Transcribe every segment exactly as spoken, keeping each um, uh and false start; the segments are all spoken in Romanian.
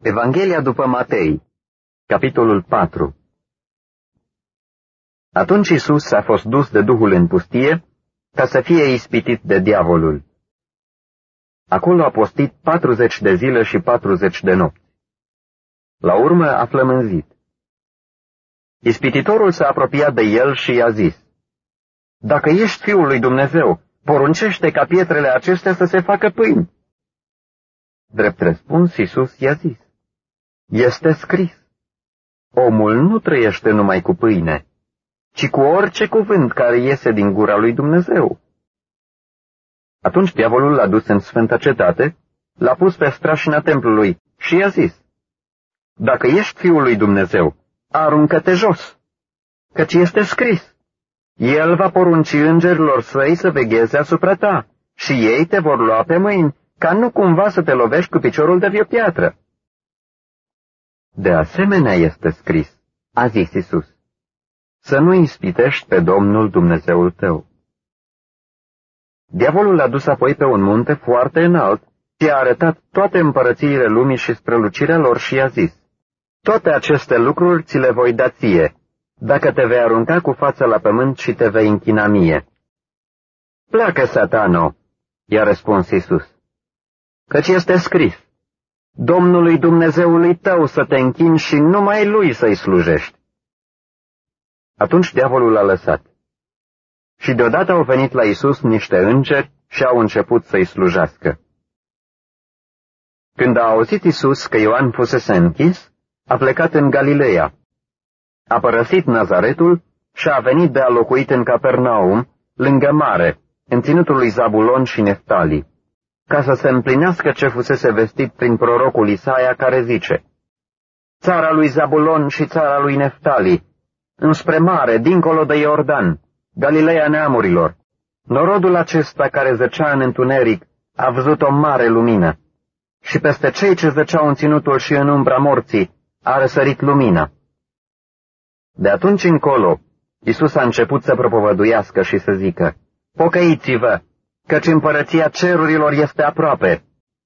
Evanghelia după Matei, capitolul patru. Atunci Iisus a fost dus de Duhul în pustie ca să fie ispitit de diavolul. Acolo a postit patruzeci de zile și patruzeci de nopți. La urmă a flămânzit. Ispititorul s-a apropiat de el și i-a zis: „Dacă ești Fiul lui Dumnezeu, poruncește ca pietrele acestea să se facă pâini.” Drept răspuns, Iisus i-a zis: „Este scris: omul nu trăiește numai cu pâine, ci cu orice cuvânt care iese din gura lui Dumnezeu.” Atunci diavolul l-a dus în sfânta cetate, l-a pus pe strașina templului și i-a zis: „Dacă ești Fiul lui Dumnezeu, aruncă-te jos, căci este scris: El va porunci îngerilor săi să vegheze asupra ta și ei te vor lua pe mâini, ca nu cumva să te lovești cu piciorul de vreo piatră.” De asemenea este scris, a zis Iisus, să nu ispitești pe Domnul Dumnezeul tău. Diavolul l-a dus apoi pe un munte foarte înalt și a arătat toate împărățiile lumii și strălucirea lor și i-a zis: „Toate aceste lucruri ți le voi da ție, dacă te vei arunca cu fața la pământ și te vei închina mie.” „Pleacă, Satano!” i-a răspuns Iisus, „căci este scris: Domnului Dumnezeului tău să te închini și numai Lui să-i slujești.” Atunci diavolul l-a lăsat. Și deodată au venit la Iisus niște îngeri și au început să-i slujească. Când a auzit Iisus că Ioan fusese închis, a plecat în Galileea. A părăsit Nazaretul și a venit de a locuit în Capernaum, lângă mare, în ținutul lui Zabulon și Neftali, ca să se împlinească ce fusese vestit prin prorocul Isaia, care zice: „Țara lui Zabulon și țara lui Neftali, înspre mare, dincolo de Iordan, Galileea neamurilor, norodul acesta care zăcea în întuneric a văzut o mare lumină, și peste cei ce zăceau în ținutul și în umbra morții a răsărit lumina.” De atunci încolo, Iisus a început să propovăduiască și să zică: „Pocăiți-vă, căci împărăția cerurilor este aproape.”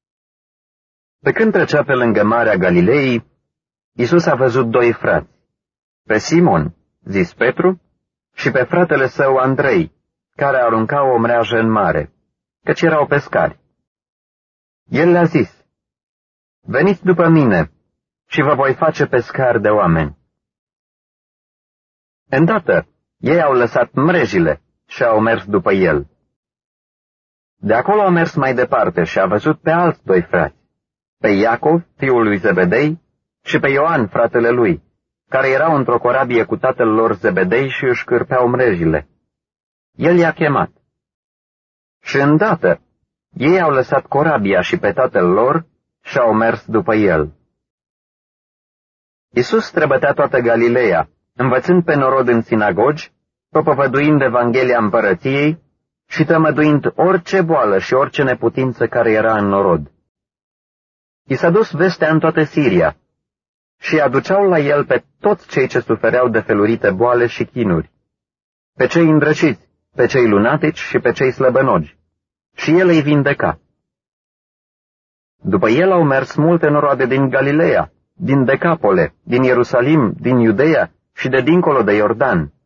Pe când trecea pe lângă Marea Galilei, Iisus a văzut doi frați, pe Simon, zis Petru, și pe fratele său Andrei, care aruncau o mreajă în mare, căci erau pescari. El le-a zis: „Veniți după mine și vă voi face pescari de oameni.” Îndată, ei au lăsat mrejile și au mers după el. De acolo a mers mai departe și a văzut pe alți doi frați, pe Iacov, fiul lui Zebedei, și pe Ioan, fratele lui, care erau într-o corabie cu tatăl lor Zebedei și își cârpeau mrejile. El i-a chemat. Și îndată, ei au lăsat corabia și pe tatăl lor și au mers după el. Iisus străbătea toată Galileea, învățând pe norod în sinagogi, propovăduind Evanghelia împărăției și tămăduind orice boală și orice neputință care era în norod. I s-a dus vestea în toată Siria și aduceau la el pe toți cei ce sufereau de felurite boale și chinuri, pe cei îndrăciți, pe cei lunatici și pe cei slăbănogi, și el îi vindeca. După el au mers multe noroade din Galileea, din Decapole, din Ierusalim, din Iudeea și de dincolo de Iordan.